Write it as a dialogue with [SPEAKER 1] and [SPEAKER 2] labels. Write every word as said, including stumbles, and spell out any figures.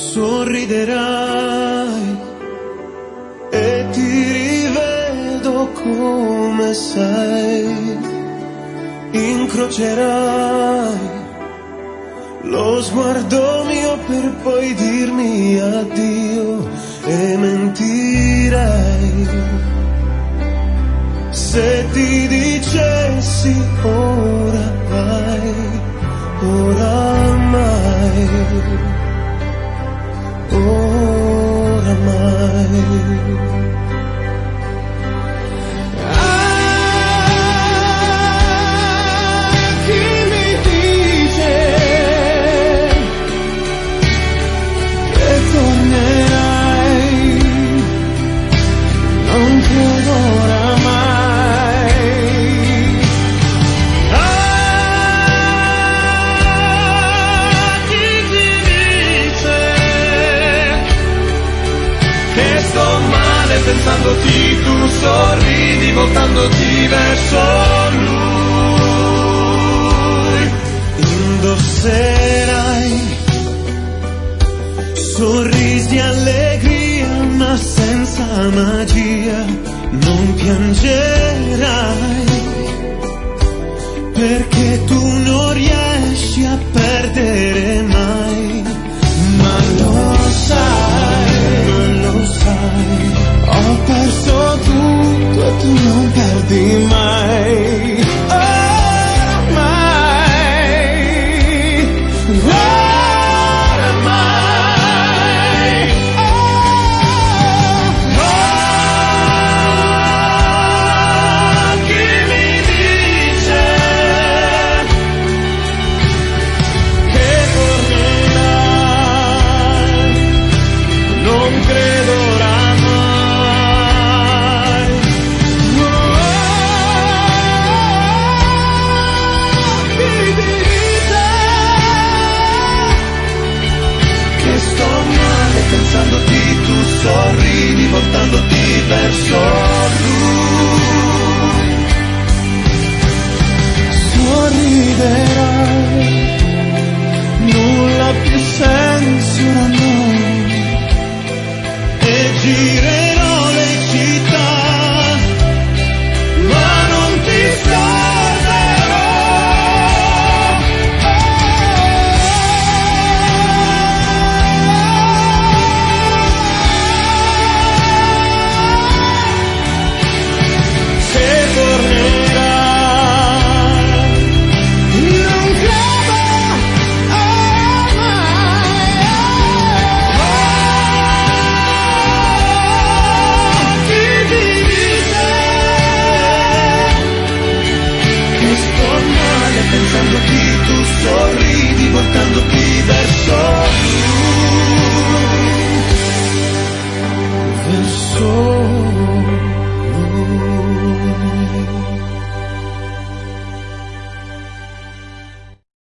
[SPEAKER 1] sorriderai e ti rivedo come sei, incrocerai lo sguardo mio per poi dirmi addio e mentirei se ti dicessi ora vai, oramai, oramai.
[SPEAKER 2] Pensandoti tu sorridi voltandoti verso lui.
[SPEAKER 1] Indosserai sorrisi allegria ma senza magia, non piangerai perché tu non riesci a perdere mai, ma lo sai, lo sai. Ho perso tutto e tu non perdi mai. Oramai, oramai, oh, oh, chi mi dice che tornerai? Non credo oramai. Pensandoti tu sorridi voltandoti verso lui. Sorriderai, nulla più senso ora noi, e girerò le città ma non ti salverò. Pensandoti tu sorridi voltandoti verso